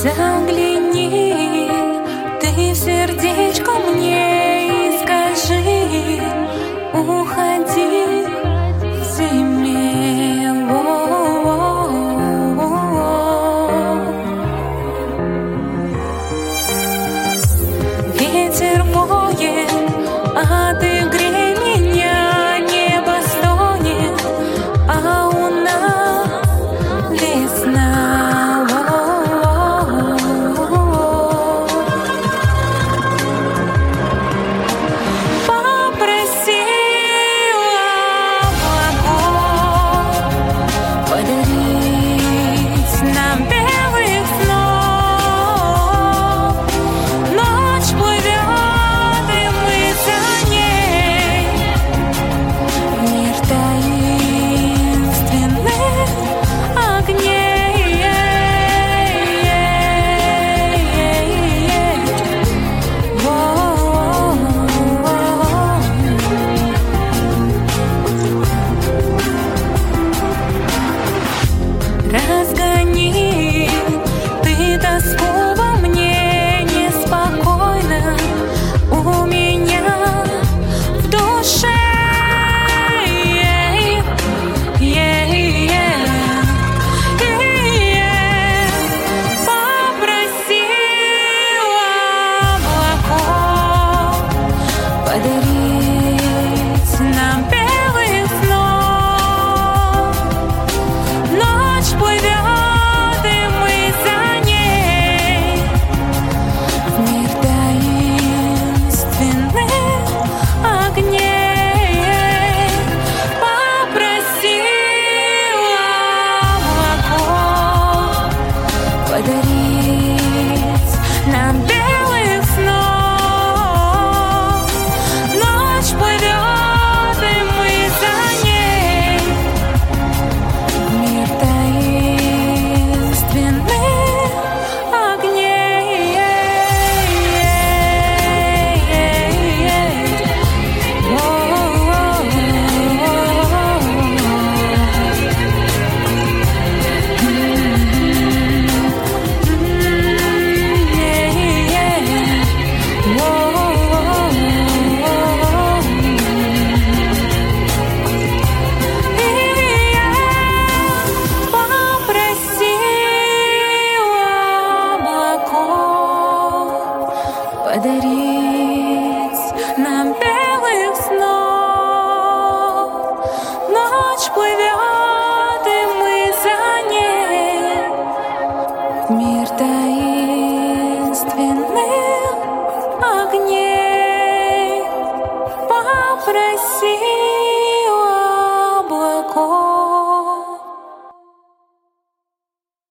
Загляни ты в сердечко мне и скажи: уходи к зиме. Ветер воет, а ты грей меня, небо стонет, а у нас весна. Разгони ты тоску во мне, неспокойно у меня в душе. Попроси облаков подарить нам белых снов. Ночь плывет, и мы за ней в мир таинственных огней. Попроси облаков подарить нам белых снов. Ночь плывет, и мы за ней в мир таинственных огней. Попроси облаков подарить нам белых снов. Ночь плывет, и мы за ней в мир таинственных огней. Попроси